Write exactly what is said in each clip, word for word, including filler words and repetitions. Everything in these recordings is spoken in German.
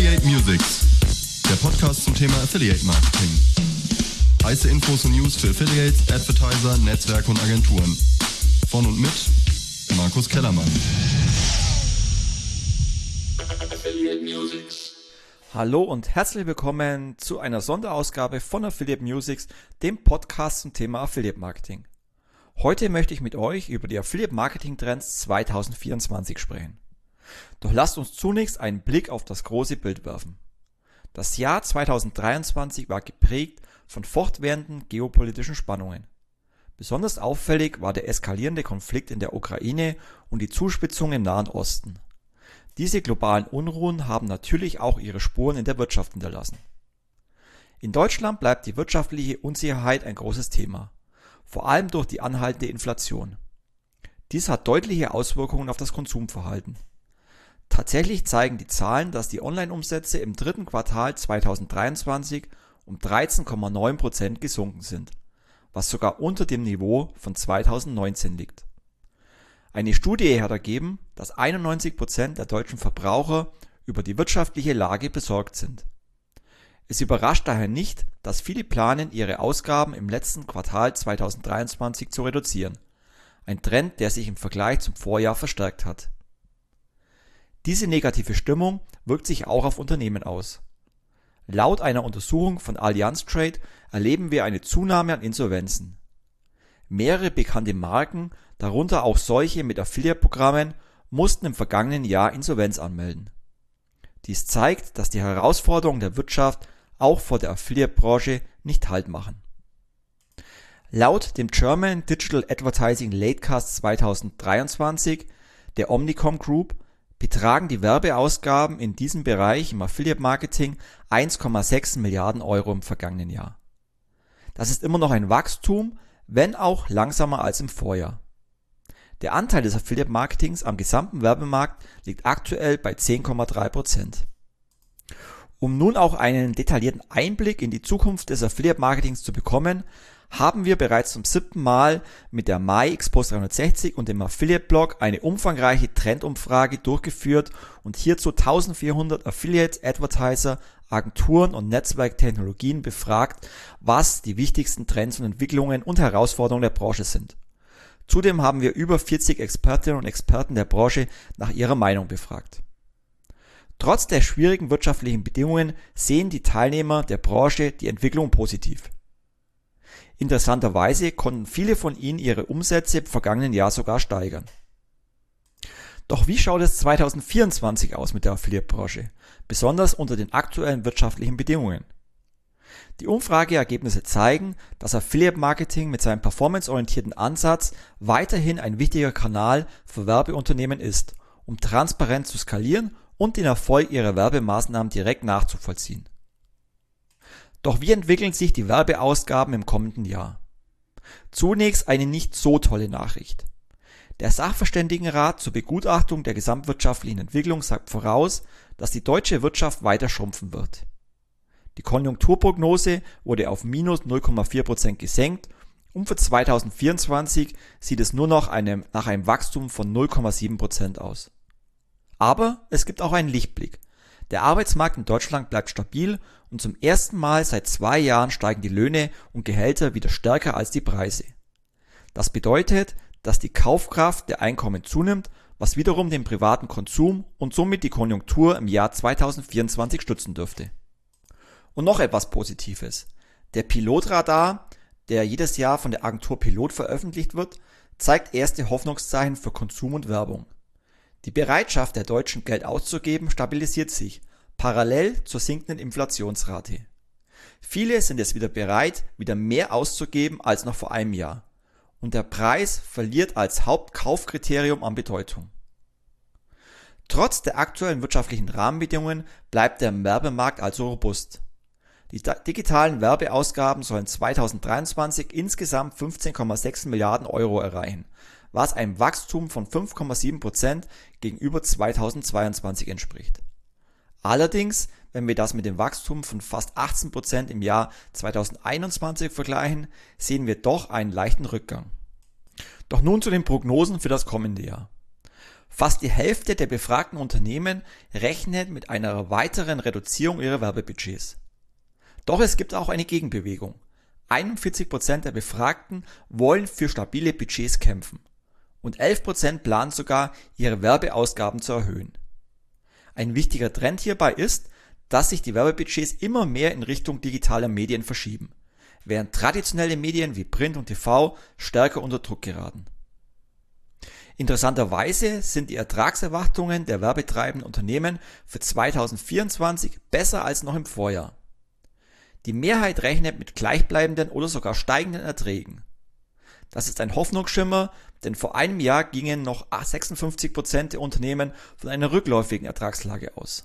Affiliate Musics, der Podcast zum Thema Affiliate Marketing. Heiße Infos und News für Affiliates, Advertiser, Netzwerke und Agenturen. Von und mit Markus Kellermann. Affiliate Musics. Hallo und herzlich willkommen zu einer Sonderausgabe von Affiliate Musics, dem Podcast zum Thema Affiliate Marketing. Heute möchte ich mit euch über die Affiliate Marketing Trends zwanzig vierundzwanzig sprechen. Doch lasst uns zunächst einen Blick auf das große Bild werfen. Das Jahr zwanzig dreiundzwanzig war geprägt von fortwährenden geopolitischen Spannungen. Besonders auffällig war der eskalierende Konflikt in der Ukraine und die Zuspitzung im Nahen Osten. Diese globalen Unruhen haben natürlich auch ihre Spuren in der Wirtschaft hinterlassen. In Deutschland bleibt die wirtschaftliche Unsicherheit ein großes Thema, vor allem durch die anhaltende Inflation. Dies hat deutliche Auswirkungen auf das Konsumverhalten. Tatsächlich zeigen die Zahlen, dass die Online-Umsätze im dritten Quartal zwanzig dreiundzwanzig um dreizehn Komma neun Prozent gesunken sind, was sogar unter dem Niveau von zweitausendneunzehn liegt. Eine Studie hat ergeben, dass einundneunzig Prozent der deutschen Verbraucher über die wirtschaftliche Lage besorgt sind. Es überrascht daher nicht, dass viele planen, ihre Ausgaben im letzten Quartal zwanzig dreiundzwanzig zu reduzieren. Ein Trend, der sich im Vergleich zum Vorjahr verstärkt hat. Diese negative Stimmung wirkt sich auch auf Unternehmen aus. Laut einer Untersuchung von Allianz Trade erleben wir eine Zunahme an Insolvenzen. Mehrere bekannte Marken, darunter auch solche mit Affiliate-Programmen, mussten im vergangenen Jahr Insolvenz anmelden. Dies zeigt, dass die Herausforderungen der Wirtschaft auch vor der Affiliate-Branche nicht Halt machen. Laut dem German Digital Advertising Latecast zwanzig dreiundzwanzig der Omnicom Group betragen die Werbeausgaben in diesem Bereich im Affiliate-Marketing eins Komma sechs Milliarden Euro im vergangenen Jahr. Das ist immer noch ein Wachstum, wenn auch langsamer als im Vorjahr. Der Anteil des Affiliate-Marketings am gesamten Werbemarkt liegt aktuell bei zehn Komma drei Prozent. Um nun auch einen detaillierten Einblick in die Zukunft des Affiliate-Marketings zu bekommen, haben wir bereits zum siebten Mal mit der MyXpost dreihundertsechzig und dem Affiliate-Blog eine umfangreiche Trendumfrage durchgeführt und hierzu eintausendvierhundert Affiliates, Advertiser, Agenturen und Netzwerktechnologien befragt, was die wichtigsten Trends und Entwicklungen und Herausforderungen der Branche sind. Zudem haben wir über vierzig Expertinnen und Experten der Branche nach ihrer Meinung befragt. Trotz der schwierigen wirtschaftlichen Bedingungen sehen die Teilnehmer der Branche die Entwicklung positiv. Interessanterweise konnten viele von ihnen ihre Umsätze im vergangenen Jahr sogar steigern. Doch wie schaut es zwanzig vierundzwanzig aus mit der Affiliate-Branche, besonders unter den aktuellen wirtschaftlichen Bedingungen? Die Umfrageergebnisse zeigen, dass Affiliate-Marketing mit seinem performanceorientierten Ansatz weiterhin ein wichtiger Kanal für Werbeunternehmen ist, um transparent zu skalieren und den Erfolg ihrer Werbemaßnahmen direkt nachzuvollziehen. Doch wie entwickeln sich die Werbeausgaben im kommenden Jahr? Zunächst eine nicht so tolle Nachricht. Der Sachverständigenrat zur Begutachtung der gesamtwirtschaftlichen Entwicklung sagt voraus, dass die deutsche Wirtschaft weiter schrumpfen wird. Die Konjunkturprognose wurde auf minus null Komma vier Prozent gesenkt und für zwanzig vierundzwanzig sieht es nur noch einem, nach einem Wachstum von null Komma sieben Prozent aus. Aber es gibt auch einen Lichtblick. Der Arbeitsmarkt in Deutschland bleibt stabil und zum ersten Mal seit zwei Jahren steigen die Löhne und Gehälter wieder stärker als die Preise. Das bedeutet, dass die Kaufkraft der Einkommen zunimmt, was wiederum den privaten Konsum und somit die Konjunktur im Jahr zwanzig vierundzwanzig stützen dürfte. Und noch etwas Positives. Der Pilotradar, der jedes Jahr von der Agentur Pilot veröffentlicht wird, zeigt erste Hoffnungszeichen für Konsum und Werbung. Die Bereitschaft der Deutschen, Geld auszugeben, stabilisiert sich, parallel zur sinkenden Inflationsrate. Viele sind es wieder bereit, wieder mehr auszugeben als noch vor einem Jahr. Und der Preis verliert als Hauptkaufkriterium an Bedeutung. Trotz der aktuellen wirtschaftlichen Rahmenbedingungen bleibt der Werbemarkt also robust. Die digitalen Werbeausgaben sollen zwanzig dreiundzwanzig insgesamt fünfzehn Komma sechs Milliarden Euro erreichen, was einem Wachstum von fünf Komma sieben Prozent gegenüber zweitausendzweiundzwanzig entspricht. Allerdings, wenn wir das mit dem Wachstum von fast achtzehn Prozent im Jahr zweitausendeinundzwanzig vergleichen, sehen wir doch einen leichten Rückgang. Doch nun zu den Prognosen für das kommende Jahr. Fast die Hälfte der befragten Unternehmen rechnet mit einer weiteren Reduzierung ihrer Werbebudgets. Doch es gibt auch eine Gegenbewegung. einundvierzig Prozent der Befragten wollen für stabile Budgets kämpfen und elf Prozent planen sogar, ihre Werbeausgaben zu erhöhen. Ein wichtiger Trend hierbei ist, dass sich die Werbebudgets immer mehr in Richtung digitaler Medien verschieben, während traditionelle Medien wie Print und T V stärker unter Druck geraten. Interessanterweise sind die Ertragserwartungen der werbetreibenden Unternehmen für zweitausendvierundzwanzig besser als noch im Vorjahr. Die Mehrheit rechnet mit gleichbleibenden oder sogar steigenden Erträgen. Das ist ein Hoffnungsschimmer, denn vor einem Jahr gingen noch sechsundfünfzig Prozent der Unternehmen von einer rückläufigen Ertragslage aus.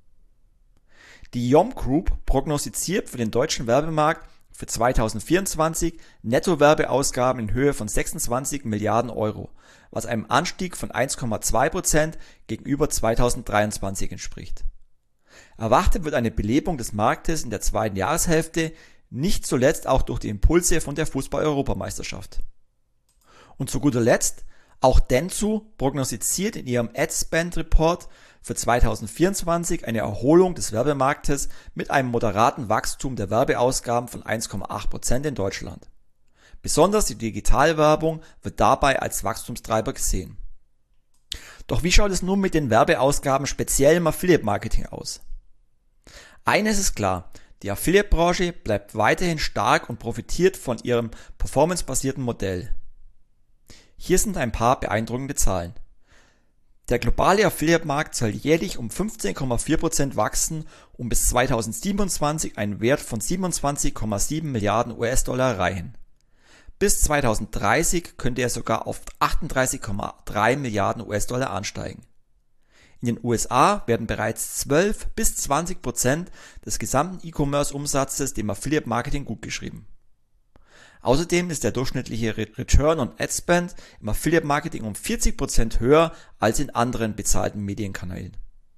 Die Yom Group prognostiziert für den deutschen Werbemarkt für zweitausendvierundzwanzig Nettowerbeausgaben in Höhe von sechsundzwanzig Milliarden Euro, was einem Anstieg von eins Komma zwei Prozent gegenüber zweitausenddreiundzwanzig entspricht. Erwartet wird eine Belebung des Marktes in der zweiten Jahreshälfte, nicht zuletzt auch durch die Impulse von der Fußball-Europameisterschaft. Und zu guter Letzt, auch Dentsu prognostiziert in ihrem Ad-Spend-Report für zweitausendvierundzwanzig eine Erholung des Werbemarktes mit einem moderaten Wachstum der Werbeausgaben von eins Komma acht Prozent in Deutschland. Besonders die Digitalwerbung wird dabei als Wachstumstreiber gesehen. Doch wie schaut es nun mit den Werbeausgaben speziell im Affiliate-Marketing aus? Eines ist klar, die Affiliate-Branche bleibt weiterhin stark und profitiert von ihrem performancebasierten Modell. Hier sind ein paar beeindruckende Zahlen. Der globale Affiliate-Markt soll jährlich um fünfzehn Komma vier Prozent wachsen und bis zweitausendsiebenundzwanzig einen Wert von siebenundzwanzig Komma sieben Milliarden U S-Dollar erreichen. Bis zweitausenddreißig könnte er sogar auf achtunddreißig Komma drei Milliarden U S-Dollar ansteigen. In den U S A werden bereits zwölf bis zwanzig Prozent des gesamten E-Commerce-Umsatzes dem Affiliate-Marketing gutgeschrieben. Außerdem ist der durchschnittliche Return on Ad Spend im Affiliate-Marketing um vierzig Prozent höher als in anderen bezahlten Medienkanälen.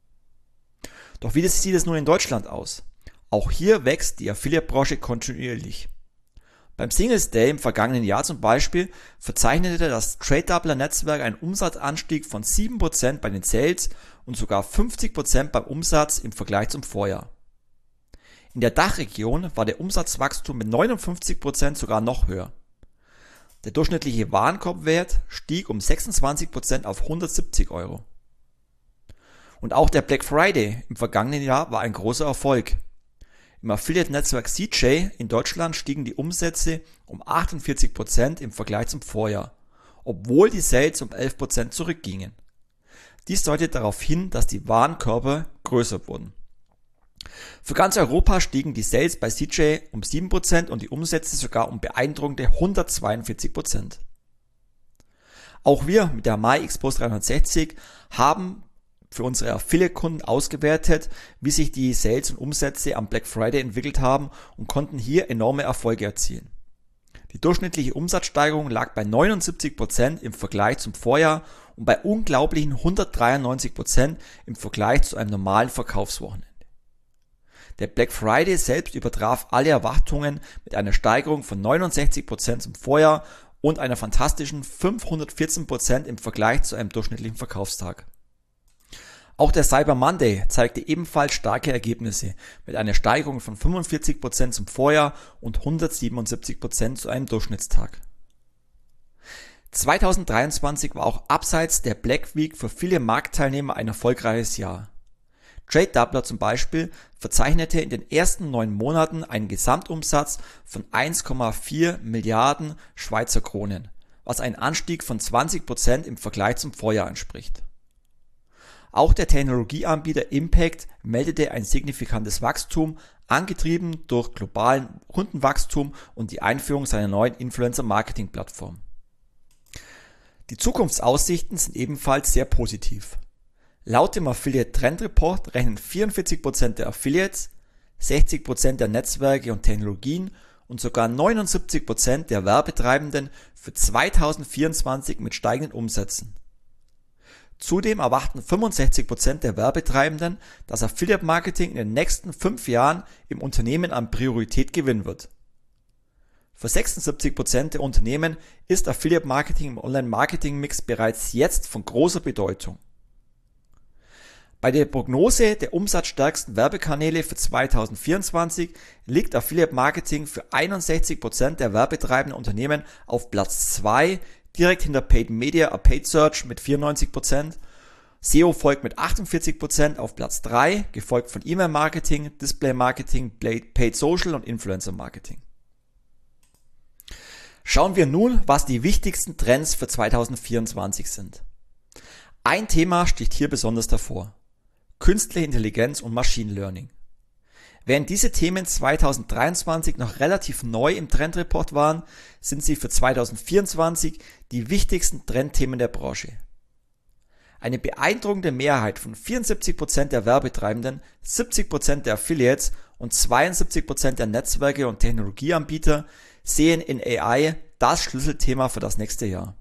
Doch wie sieht es nun in Deutschland aus? Auch hier wächst die Affiliate-Branche kontinuierlich. Beim Singles Day im vergangenen Jahr zum Beispiel verzeichnete das Trade-Doubler-Netzwerk einen Umsatzanstieg von sieben Prozent bei den Sales und sogar fünfzig Prozent beim Umsatz im Vergleich zum Vorjahr. In der Dachregion war der Umsatzwachstum mit neunundfünfzig Prozent sogar noch höher. Der durchschnittliche Warenkorbwert stieg um sechsundzwanzig Prozent auf hundertsiebzig Euro. Und auch der Black Friday im vergangenen Jahr war ein großer Erfolg. Im Affiliate-Netzwerk C J in Deutschland stiegen die Umsätze um achtundvierzig Prozent im Vergleich zum Vorjahr, obwohl die Sales um elf Prozent zurückgingen. Dies deutet darauf hin, dass die Warenkörbe größer wurden. Für ganz Europa stiegen die Sales bei C J um sieben Prozent und die Umsätze sogar um beeindruckende hundertzweiundvierzig Prozent. Auch wir mit der MyXpos dreihundertsechzig haben für unsere Affiliate-Kunden ausgewertet, wie sich die Sales und Umsätze am Black Friday entwickelt haben und konnten hier enorme Erfolge erzielen. Die durchschnittliche Umsatzsteigerung lag bei neunundsiebzig Prozent im Vergleich zum Vorjahr und bei unglaublichen hundertdreiundneunzig Prozent im Vergleich zu einem normalen Verkaufswochenende. Der Black Friday selbst übertraf alle Erwartungen mit einer Steigerung von neunundsechzig Prozent zum Vorjahr und einer fantastischen fünfhundertvierzehn Prozent im Vergleich zu einem durchschnittlichen Verkaufstag. Auch der Cyber Monday zeigte ebenfalls starke Ergebnisse mit einer Steigerung von fünfundvierzig Prozent zum Vorjahr und hundertsiebenundsiebzig Prozent zu einem Durchschnittstag. zweitausenddreiundzwanzig war auch abseits der Black Week für viele Marktteilnehmer ein erfolgreiches Jahr. Trade Doubler zum Beispiel verzeichnete in den ersten neun Monaten einen Gesamtumsatz von eins Komma vier Milliarden Schweizer Kronen, was ein Anstieg von zwanzig Prozent im Vergleich zum Vorjahr entspricht. Auch der Technologieanbieter Impact meldete ein signifikantes Wachstum, angetrieben durch globalen Kundenwachstum und die Einführung seiner neuen Influencer-Marketing-Plattform. Die Zukunftsaussichten sind ebenfalls sehr positiv. Laut dem Affiliate Trend Report rechnen vierundvierzig Prozent der Affiliates, sechzig Prozent der Netzwerke und Technologien und sogar neunundsiebzig Prozent der Werbetreibenden für zweitausendvierundzwanzig mit steigenden Umsätzen. Zudem erwarten fünfundsechzig Prozent der Werbetreibenden, dass Affiliate Marketing in den nächsten fünf Jahren im Unternehmen an Priorität gewinnen wird. Für sechsundsiebzig Prozent der Unternehmen ist Affiliate Marketing im Online-Marketing-Mix bereits jetzt von großer Bedeutung. Bei der Prognose der umsatzstärksten Werbekanäle für zweitausendvierundzwanzig liegt Affiliate Marketing für einundsechzig Prozent der werbetreibenden Unternehmen auf Platz zwei, direkt hinter Paid Media, Paid Search mit vierundneunzig Prozent. S E O folgt mit achtundvierzig Prozent auf Platz drei, gefolgt von E-Mail-Marketing, Display-Marketing, Paid Social und Influencer-Marketing. Schauen wir nun, was die wichtigsten Trends für zweitausendvierundzwanzig sind. Ein Thema sticht hier besonders hervor: Künstliche Intelligenz und Machine Learning. Während diese Themen zweitausenddreiundzwanzig noch relativ neu im Trendreport waren, sind sie für zweitausendvierundzwanzig die wichtigsten Trendthemen der Branche. Eine beeindruckende Mehrheit von vierundsiebzig Prozent der Werbetreibenden, siebzig Prozent der Affiliates und zweiundsiebzig Prozent der Netzwerke und Technologieanbieter sehen in A I das Schlüsselthema für das nächste Jahr.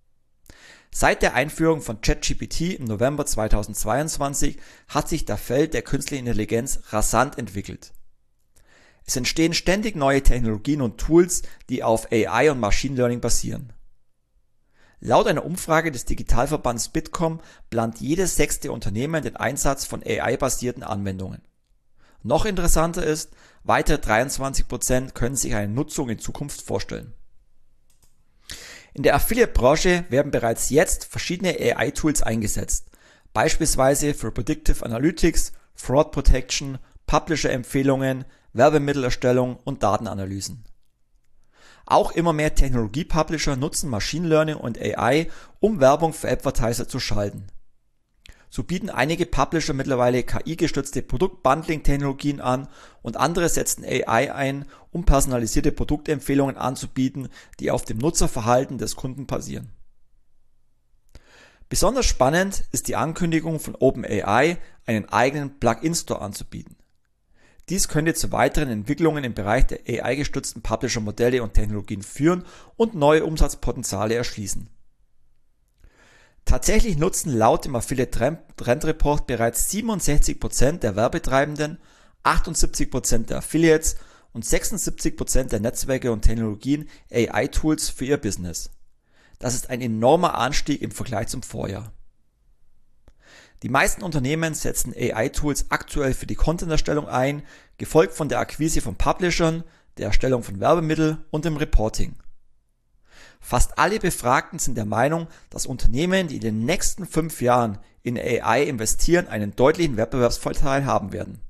Seit der Einführung von ChatGPT im November zweitausendzweiundzwanzig hat sich das Feld der künstlichen Intelligenz rasant entwickelt. Es entstehen ständig neue Technologien und Tools, die auf A I und Machine Learning basieren. Laut einer Umfrage des Digitalverbands Bitkom plant jedes sechste Unternehmen den Einsatz von A I-basierten Anwendungen. Noch interessanter ist, weitere dreiundzwanzig Prozent können sich eine Nutzung in Zukunft vorstellen. In der Affiliate-Branche werden bereits jetzt verschiedene A I-Tools eingesetzt, beispielsweise für Predictive Analytics, Fraud Protection, Publisher-Empfehlungen, Werbemittelerstellung und Datenanalysen. Auch immer mehr Technologie-Publisher nutzen Machine Learning und A I, um Werbung für Advertiser zu schalten. So bieten einige Publisher mittlerweile K I-gestützte Produktbundling-Technologien an und andere setzen A I ein, um personalisierte Produktempfehlungen anzubieten, die auf dem Nutzerverhalten des Kunden basieren. Besonders spannend ist die Ankündigung von OpenAI, einen eigenen Plugin-Store anzubieten. Dies könnte zu weiteren Entwicklungen im Bereich der A I-gestützten Publisher-Modelle und Technologien führen und neue Umsatzpotenziale erschließen. Tatsächlich nutzen laut dem Affiliate Trend Report bereits siebenundsechzig Prozent der Werbetreibenden, achtundsiebzig Prozent der Affiliates und sechsundsiebzig Prozent der Netzwerke und Technologien A I-Tools für ihr Business. Das ist ein enormer Anstieg im Vergleich zum Vorjahr. Die meisten Unternehmen setzen A I-Tools aktuell für die Content-Erstellung ein, gefolgt von der Akquise von Publishern, der Erstellung von Werbemitteln und dem Reporting. Fast alle Befragten sind der Meinung, dass Unternehmen, die in den nächsten fünf Jahren in A I investieren, einen deutlichen Wettbewerbsvorteil haben werden.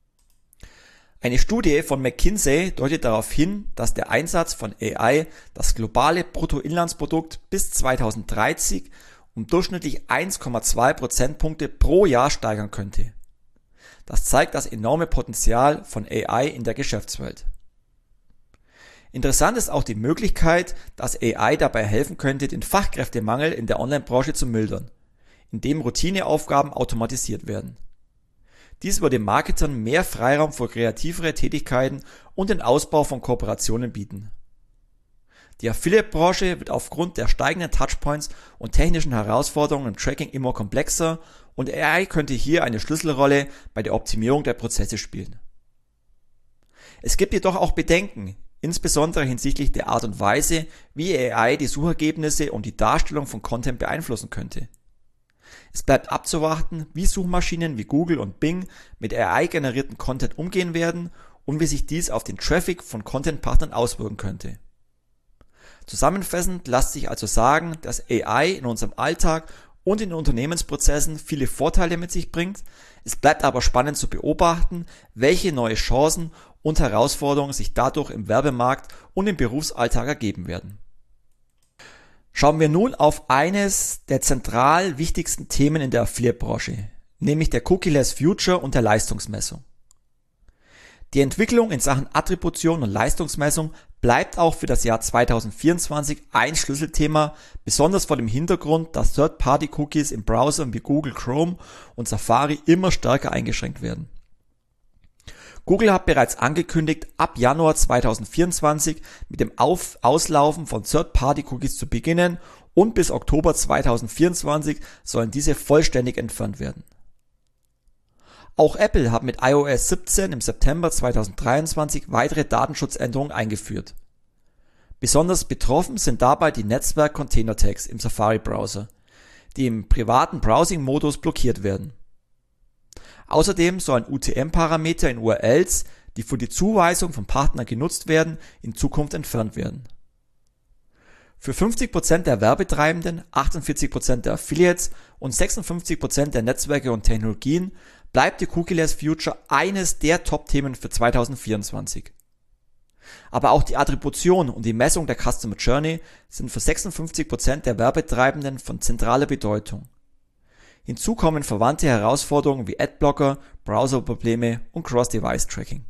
Eine Studie von McKinsey deutet darauf hin, dass der Einsatz von A I das globale Bruttoinlandsprodukt bis zweitausenddreißig um durchschnittlich eins Komma zwei Prozentpunkte pro Jahr steigern könnte. Das zeigt das enorme Potenzial von A I in der Geschäftswelt. Interessant ist auch die Möglichkeit, dass A I dabei helfen könnte, den Fachkräftemangel in der Online-Branche zu mildern, indem Routineaufgaben automatisiert werden. Dies würde Marketern mehr Freiraum für kreativere Tätigkeiten und den Ausbau von Kooperationen bieten. Die Affiliate-Branche wird aufgrund der steigenden Touchpoints und technischen Herausforderungen im Tracking immer komplexer und A I könnte hier eine Schlüsselrolle bei der Optimierung der Prozesse spielen. Es gibt jedoch auch Bedenken, insbesondere hinsichtlich der Art und Weise, wie A I die Suchergebnisse und die Darstellung von Content beeinflussen könnte. Es bleibt abzuwarten, wie Suchmaschinen wie Google und Bing mit A I-generierten Content umgehen werden und wie sich dies auf den Traffic von Content-Partnern auswirken könnte. Zusammenfassend lässt sich also sagen, dass A I in unserem Alltag und in Unternehmensprozessen viele Vorteile mit sich bringt. Es bleibt aber spannend zu beobachten, welche neue Chancen und Herausforderungen sich dadurch im Werbemarkt und im Berufsalltag ergeben werden. Schauen wir nun auf eines der zentral wichtigsten Themen in der Affiliate-Branche, nämlich der Cookie-less Future und der Leistungsmessung. Die Entwicklung in Sachen Attribution und Leistungsmessung bleibt auch für das Jahr zweitausendvierundzwanzig ein Schlüsselthema, besonders vor dem Hintergrund, dass Third-Party-Cookies in Browsern wie Google Chrome und Safari immer stärker eingeschränkt werden. Google hat bereits angekündigt, ab Januar zweitausendvierundzwanzig mit dem Auf- Auslaufen von Third-Party-Cookies zu beginnen und bis Oktober zweitausendvierundzwanzig sollen diese vollständig entfernt werden. Auch Apple hat mit i O S siebzehn im September zweitausenddreiundzwanzig weitere Datenschutzänderungen eingeführt. Besonders betroffen sind dabei die Netzwerk-Container-Tags im Safari-Browser, die im privaten Browsing-Modus blockiert werden. Außerdem sollen U T M-Parameter in U R Ls, die für die Zuweisung von Partnern genutzt werden, in Zukunft entfernt werden. Für fünfzig Prozent der Werbetreibenden, achtundvierzig Prozent der Affiliates und sechsundfünfzig Prozent der Netzwerke und Technologien bleibt die Cookie-less Future eines der Top-Themen für zweitausendvierundzwanzig. Aber auch die Attribution und die Messung der Customer Journey sind für sechsundfünfzig Prozent der Werbetreibenden von zentraler Bedeutung. Hinzu kommen verwandte Herausforderungen wie Adblocker, Browserprobleme und Cross-Device-Tracking.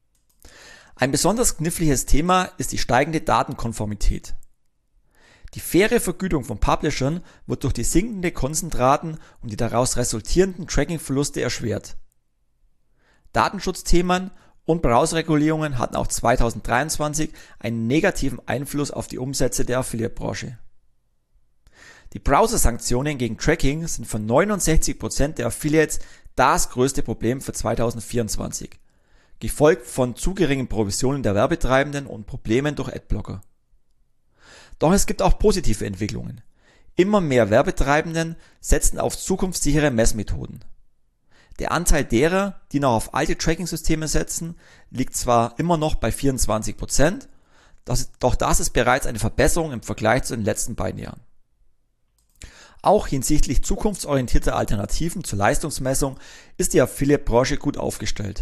Ein besonders kniffliges Thema ist die steigende Datenkonformität. Die faire Vergütung von Publishern wird durch die sinkende Konzentraten und die daraus resultierenden Tracking-Verluste erschwert. Datenschutzthemen und Browserregulierungen hatten auch zweitausenddreiundzwanzig einen negativen Einfluss auf die Umsätze der Affiliate-Branche. Die Browser-Sanktionen gegen Tracking sind für neunundsechzig Prozent der Affiliates das größte Problem für zweitausendvierundzwanzig, gefolgt von zu geringen Provisionen der Werbetreibenden und Problemen durch Adblocker. Doch es gibt auch positive Entwicklungen. Immer mehr Werbetreibenden setzen auf zukunftssichere Messmethoden. Der Anteil derer, die noch auf alte Tracking-Systeme setzen, liegt zwar immer noch bei vierundzwanzig Prozent, doch das ist bereits eine Verbesserung im Vergleich zu den letzten beiden Jahren. Auch hinsichtlich zukunftsorientierter Alternativen zur Leistungsmessung ist die Affiliate-Branche gut aufgestellt.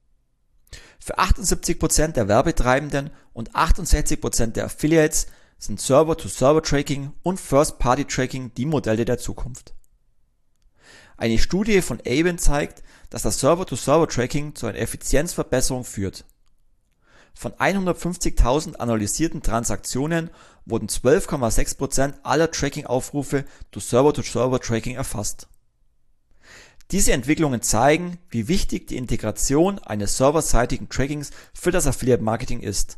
Für achtundsiebzig Prozent der Werbetreibenden und achtundsechzig Prozent der Affiliates sind Server-to-Server-Tracking und First-Party-Tracking die Modelle der Zukunft. Eine Studie von Avent zeigt, dass das Server-to-Server-Tracking zu einer Effizienzverbesserung führt. Von hundertfünfzigtausend analysierten Transaktionen wurden zwölf Komma sechs Prozent aller Tracking-Aufrufe durch Server-to-Server-Tracking erfasst. Diese Entwicklungen zeigen, wie wichtig die Integration eines serverseitigen Trackings für das Affiliate-Marketing ist.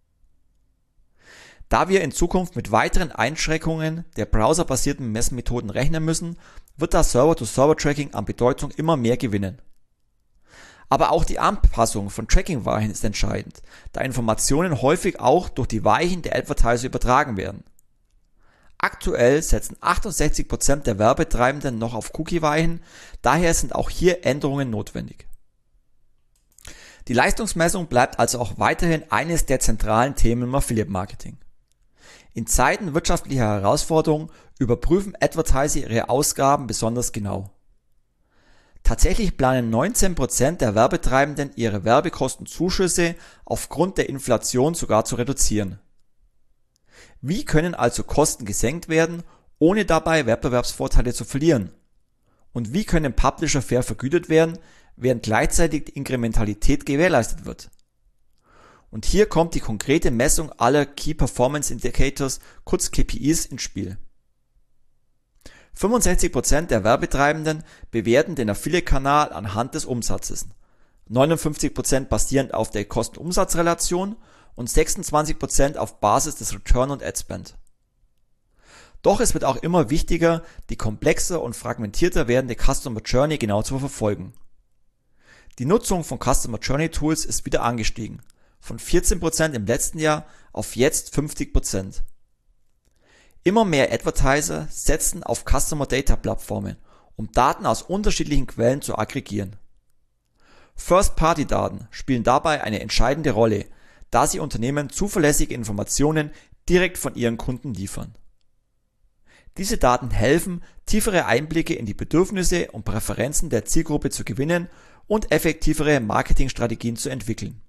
Da wir in Zukunft mit weiteren Einschränkungen der browserbasierten Messmethoden rechnen müssen, wird das Server-to-Server-Tracking an Bedeutung immer mehr gewinnen. Aber auch die Anpassung von Tracking-Weichen ist entscheidend, da Informationen häufig auch durch die Weichen der Advertiser übertragen werden. Aktuell setzen achtundsechzig Prozent der Werbetreibenden noch auf Cookie-Weichen, daher sind auch hier Änderungen notwendig. Die Leistungsmessung bleibt also auch weiterhin eines der zentralen Themen im Affiliate-Marketing. In Zeiten wirtschaftlicher Herausforderungen überprüfen Advertiser ihre Ausgaben besonders genau. Tatsächlich planen neunzehn Prozent der Werbetreibenden ihre Werbekostenzuschüsse aufgrund der Inflation sogar zu reduzieren. Wie können also Kosten gesenkt werden, ohne dabei Wettbewerbsvorteile zu verlieren? Und wie können Publisher fair vergütet werden, während gleichzeitig die Inkrementalität gewährleistet wird? Und hier kommt die konkrete Messung aller Key Performance Indicators, kurz K P Is, ins Spiel. fünfundsechzig Prozent der Werbetreibenden bewerten den Affiliate-Kanal anhand des Umsatzes, neunundfünfzig Prozent basierend auf der Kosten-Umsatz-Relation und sechsundzwanzig Prozent auf Basis des Return on Ad Spend. Doch es wird auch immer wichtiger, die komplexer und fragmentierter werdende Customer Journey genau zu verfolgen. Die Nutzung von Customer Journey Tools ist wieder angestiegen, von vierzehn Prozent im letzten Jahr auf jetzt fünfzig Prozent. Immer mehr Advertiser setzen auf Customer Data Plattformen, um Daten aus unterschiedlichen Quellen zu aggregieren. First-Party-Daten spielen dabei eine entscheidende Rolle, da sie Unternehmen zuverlässige Informationen direkt von ihren Kunden liefern. Diese Daten helfen, tiefere Einblicke in die Bedürfnisse und Präferenzen der Zielgruppe zu gewinnen und effektivere Marketingstrategien zu entwickeln.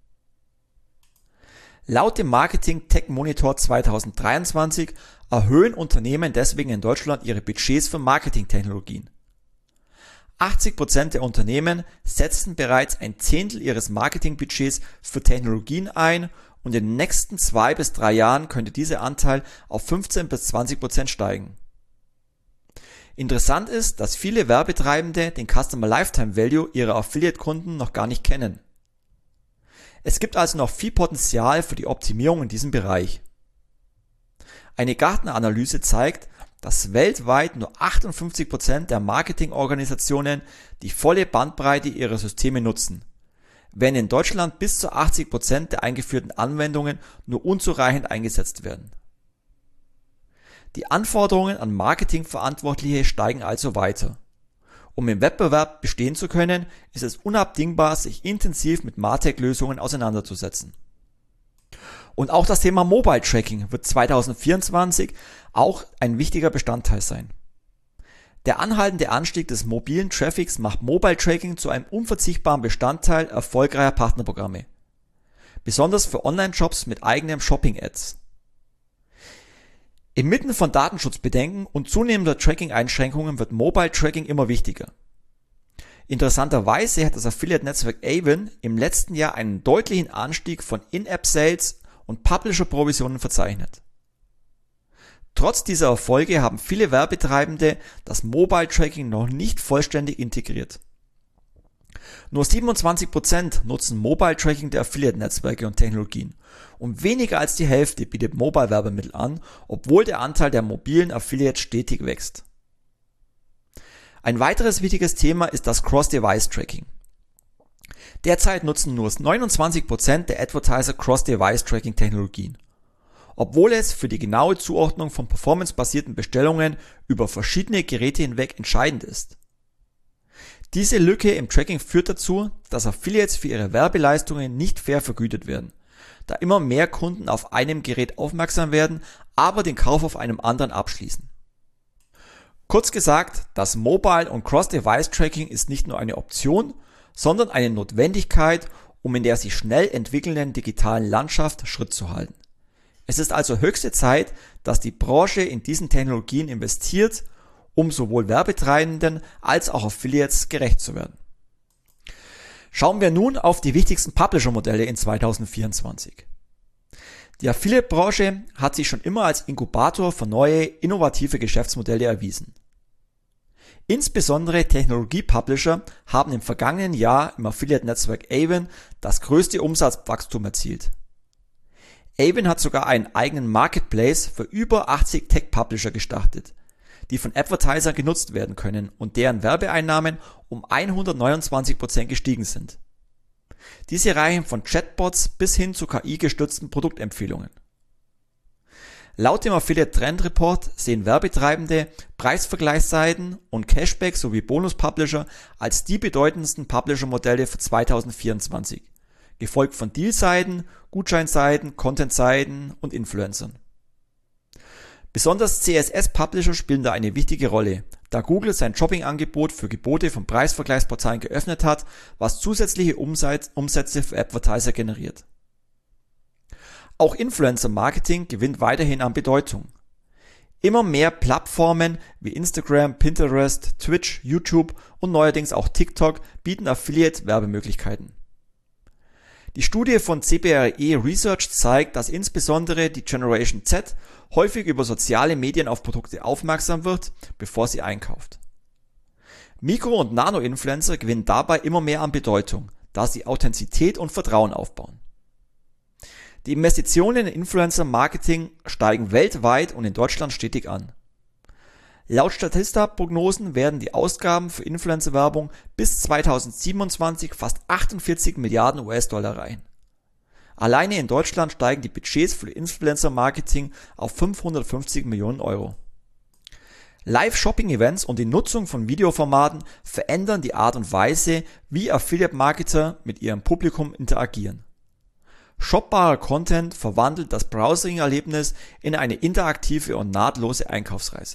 Laut dem Marketing Tech Monitor zweitausenddreiundzwanzig erhöhen Unternehmen deswegen in Deutschland ihre Budgets für Marketingtechnologien. achtzig Prozent der Unternehmen setzen bereits ein Zehntel ihres Marketingbudgets für Technologien ein und in den nächsten zwei bis drei Jahren könnte dieser Anteil auf fünfzehn bis zwanzig Prozent steigen. Interessant ist, dass viele Werbetreibende den Customer Lifetime Value ihrer Affiliate-Kunden noch gar nicht kennen. Es gibt also noch viel Potenzial für die Optimierung in diesem Bereich. Eine Gartner-Analyse zeigt, dass weltweit nur achtundfünfzig Prozent der Marketingorganisationen die volle Bandbreite ihrer Systeme nutzen, während in Deutschland bis zu achtzig Prozent der eingeführten Anwendungen nur unzureichend eingesetzt werden. Die Anforderungen an Marketingverantwortliche steigen also weiter. Um im Wettbewerb bestehen zu können, ist es unabdingbar, sich intensiv mit MarTech-Lösungen auseinanderzusetzen. Und auch das Thema Mobile Tracking wird zweitausendvierundzwanzig auch ein wichtiger Bestandteil sein. Der anhaltende Anstieg des mobilen Traffics macht Mobile Tracking zu einem unverzichtbaren Bestandteil erfolgreicher Partnerprogramme. Besonders für Online-Shops mit eigenen Shopping-Ads. Inmitten von Datenschutzbedenken und zunehmender Tracking-Einschränkungen wird Mobile Tracking immer wichtiger. Interessanterweise hat das Affiliate-Netzwerk Avon im letzten Jahr einen deutlichen Anstieg von In-App-Sales und Publisher-Provisionen verzeichnet. Trotz dieser Erfolge haben viele Werbetreibende das Mobile Tracking noch nicht vollständig integriert. Nur siebenundzwanzig Prozent nutzen Mobile Tracking der Affiliate-Netzwerke und Technologien und weniger als die Hälfte bietet Mobile-Werbemittel an, obwohl der Anteil der mobilen Affiliates stetig wächst. Ein weiteres wichtiges Thema ist das Cross-Device-Tracking. Derzeit nutzen nur neunundzwanzig Prozent der Advertiser Cross-Device-Tracking-Technologien, obwohl es für die genaue Zuordnung von performancebasierten Bestellungen über verschiedene Geräte hinweg entscheidend ist. Diese Lücke im Tracking führt dazu, dass Affiliates für ihre Werbeleistungen nicht fair vergütet werden, da immer mehr Kunden auf einem Gerät aufmerksam werden, aber den Kauf auf einem anderen abschließen. Kurz gesagt, das Mobile- und Cross-Device-Tracking ist nicht nur eine Option, sondern eine Notwendigkeit, um in der sich schnell entwickelnden digitalen Landschaft Schritt zu halten. Es ist also höchste Zeit, dass die Branche in diesen Technologien investiert, um sowohl Werbetreibenden als auch Affiliates gerecht zu werden. Schauen wir nun auf die wichtigsten Publisher-Modelle in zweitausendvierundzwanzig. Die Affiliate-Branche hat sich schon immer als Inkubator für neue, innovative Geschäftsmodelle erwiesen. Insbesondere Technologie-Publisher haben im vergangenen Jahr im Affiliate-Netzwerk Avon das größte Umsatzwachstum erzielt. Avon hat sogar einen eigenen Marketplace für über achtzig Tech-Publisher gestartet, die von Advertisern genutzt werden können und deren Werbeeinnahmen um hundertneunundzwanzig Prozent gestiegen sind. Diese reichen von Chatbots bis hin zu K I-gestützten Produktempfehlungen. Laut dem Affiliate Trend Report sehen Werbetreibende Preisvergleichsseiten und Cashback sowie Bonus-Publisher als die bedeutendsten Publisher-Modelle für zweitausendvierundzwanzig, gefolgt von Deal-Seiten, Gutscheinseiten, Content-Seiten und Influencern. Besonders C S S-Publisher spielen da eine wichtige Rolle, da Google sein Shopping-Angebot für Gebote von Preisvergleichsportalen geöffnet hat, was zusätzliche Umsätze für Advertiser generiert. Auch Influencer-Marketing gewinnt weiterhin an Bedeutung. Immer mehr Plattformen wie Instagram, Pinterest, Twitch, YouTube und neuerdings auch TikTok bieten Affiliate-Werbemöglichkeiten. Die Studie von C B R E Research zeigt, dass insbesondere die Generation Z häufig über soziale Medien auf Produkte aufmerksam wird, bevor sie einkauft. Mikro- und Nano-Influencer gewinnen dabei immer mehr an Bedeutung, da sie Authentizität und Vertrauen aufbauen. Die Investitionen in Influencer-Marketing steigen weltweit und in Deutschland stetig an. Laut Statista-Prognosen werden die Ausgaben für Influencer-Werbung bis zweitausendsiebenundzwanzig fast achtundvierzig Milliarden U S-Dollar erreichen. Alleine in Deutschland steigen die Budgets für Influencer-Marketing auf fünfhundertfünfzig Millionen Euro. Live-Shopping-Events und die Nutzung von Videoformaten verändern die Art und Weise, wie Affiliate-Marketer mit ihrem Publikum interagieren. Shopbarer Content verwandelt das Browsing-Erlebnis in eine interaktive und nahtlose Einkaufsreise.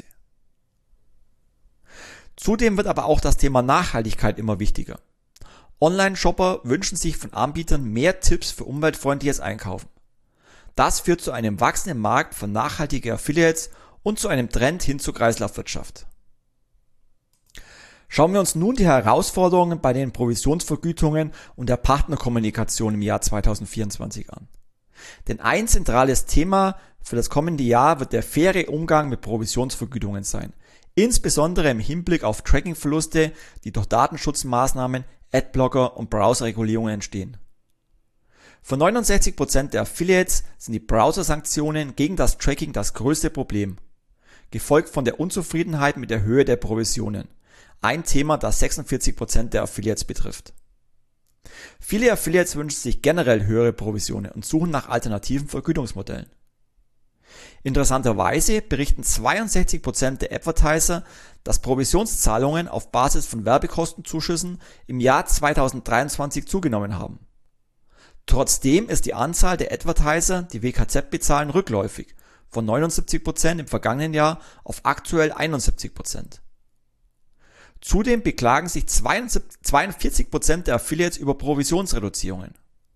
Zudem wird aber auch das Thema Nachhaltigkeit immer wichtiger. Online-Shopper wünschen sich von Anbietern mehr Tipps für umweltfreundliches Einkaufen. Das führt zu einem wachsenden Markt für nachhaltige Affiliates und zu einem Trend hin zur Kreislaufwirtschaft. Schauen wir uns nun die Herausforderungen bei den Provisionsvergütungen und der Partnerkommunikation im Jahr zweitausendvierundzwanzig an. Denn ein zentrales Thema für das kommende Jahr wird der faire Umgang mit Provisionsvergütungen sein, insbesondere im Hinblick auf Trackingverluste, die durch Datenschutzmaßnahmen, Adblocker und Browserregulierungen entstehen. Für neunundsechzig Prozent der Affiliates sind die Browser-Sanktionen gegen das Tracking das größte Problem, gefolgt von der Unzufriedenheit mit der Höhe der Provisionen. Ein Thema, das sechsundvierzig Prozent der Affiliates betrifft. Viele Affiliates wünschen sich generell höhere Provisionen und suchen nach alternativen Vergütungsmodellen. Interessanterweise berichten zweiundsechzig Prozent der Advertiser, dass Provisionszahlungen auf Basis von Werbekostenzuschüssen im Jahr zweitausenddreiundzwanzig zugenommen haben. Trotzdem ist die Anzahl der Advertiser, die W K Z bezahlen, rückläufig, von neunundsiebzig Prozent im vergangenen Jahr auf aktuell einundsiebzig Prozent. Zudem beklagen sich zweiundvierzig Prozent der Affiliates über Provisionsreduzierungen.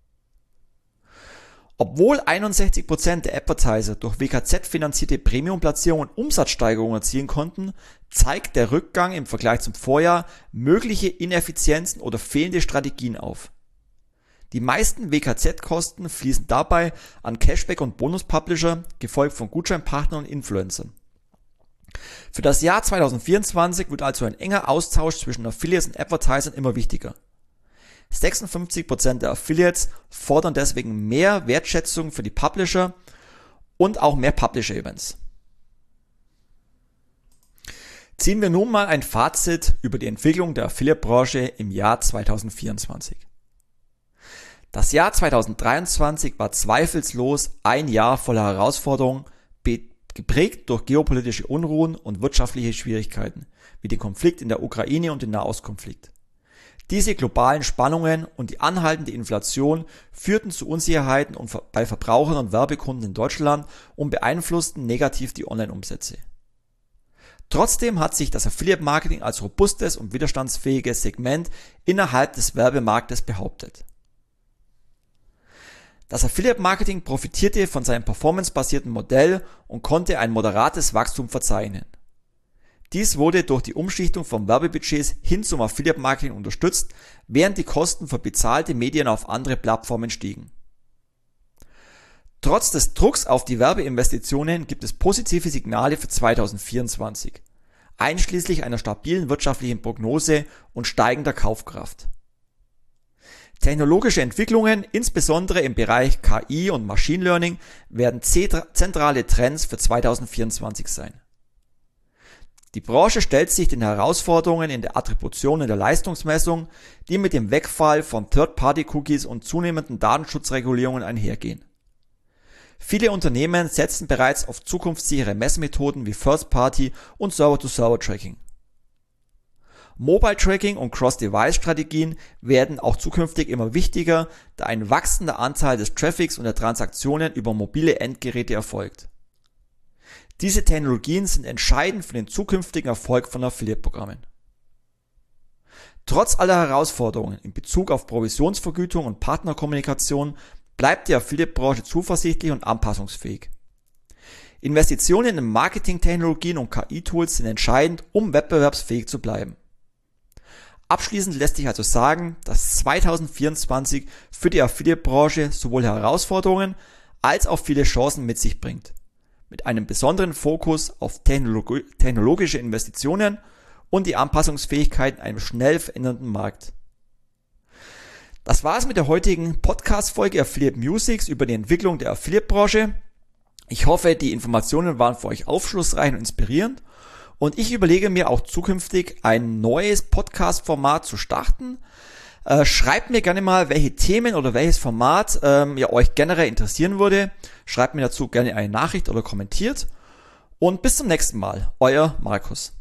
Obwohl einundsechzig Prozent der Advertiser durch W K Z-finanzierte Premium-Platzierungen Umsatzsteigerungen erzielen konnten, zeigt der Rückgang im Vergleich zum Vorjahr mögliche Ineffizienzen oder fehlende Strategien auf. Die meisten W K Z-Kosten fließen dabei an Cashback- und Bonus-Publisher, gefolgt von Gutscheinpartnern und Influencern. Für das Jahr zweitausendvierundzwanzig wird also ein enger Austausch zwischen Affiliates und Advertisern immer wichtiger. sechsundfünfzig Prozent der Affiliates fordern deswegen mehr Wertschätzung für die Publisher und auch mehr Publisher-Events. Ziehen wir nun mal ein Fazit über die Entwicklung der Affiliate-Branche im Jahr zweitausendvierundzwanzig. Das Jahr zweitausenddreiundzwanzig war zweifellos ein Jahr voller Herausforderungen, geprägt durch geopolitische Unruhen und wirtschaftliche Schwierigkeiten, wie den Konflikt in der Ukraine und den Nahostkonflikt. Diese globalen Spannungen und die anhaltende Inflation führten zu Unsicherheiten bei Verbrauchern und Werbekunden in Deutschland und beeinflussten negativ die Online-Umsätze. Trotzdem hat sich das Affiliate-Marketing als robustes und widerstandsfähiges Segment innerhalb des Werbemarktes behauptet. Das Affiliate-Marketing profitierte von seinem performancebasierten Modell und konnte ein moderates Wachstum verzeichnen. Dies wurde durch die Umschichtung von Werbebudgets hin zum Affiliate-Marketing unterstützt, während die Kosten für bezahlte Medien auf andere Plattformen stiegen. Trotz des Drucks auf die Werbeinvestitionen gibt es positive Signale für zweitausendvierundzwanzig, einschließlich einer stabilen wirtschaftlichen Prognose und steigender Kaufkraft. Technologische Entwicklungen, insbesondere im Bereich K I und Machine Learning, werden zentrale Trends für zweitausendvierundzwanzig sein. Die Branche stellt sich den Herausforderungen in der Attribution und der Leistungsmessung, die mit dem Wegfall von Third-Party-Cookies und zunehmenden Datenschutzregulierungen einhergehen. Viele Unternehmen setzen bereits auf zukunftssichere Messmethoden wie First-Party und Server-to-Server-Tracking. Mobile-Tracking und Cross-Device-Strategien werden auch zukünftig immer wichtiger, da ein wachsender Anteil des Traffics und der Transaktionen über mobile Endgeräte erfolgt. Diese Technologien sind entscheidend für den zukünftigen Erfolg von Affiliate-Programmen. Trotz aller Herausforderungen in Bezug auf Provisionsvergütung und Partnerkommunikation bleibt die Affiliate-Branche zuversichtlich und anpassungsfähig. Investitionen in Marketingtechnologien und K I-Tools sind entscheidend, um wettbewerbsfähig zu bleiben. Abschließend lässt sich also sagen, dass zweitausendvierundzwanzig für die Affiliate-Branche sowohl Herausforderungen als auch viele Chancen mit sich bringt. Mit einem besonderen Fokus auf technologi- technologische Investitionen und die Anpassungsfähigkeit in einem schnell verändernden Markt. Das war's mit der heutigen Podcast-Folge Affiliate Musics über die Entwicklung der Affiliate-Branche. Ich hoffe, die Informationen waren für euch aufschlussreich und inspirierend. Und ich überlege mir auch zukünftig ein neues Podcast-Format zu starten. Äh, schreibt mir gerne mal, welche Themen oder welches Format ähm, ja, euch generell interessieren würde. Schreibt mir dazu gerne eine Nachricht oder kommentiert. Und bis zum nächsten Mal. Euer Markus.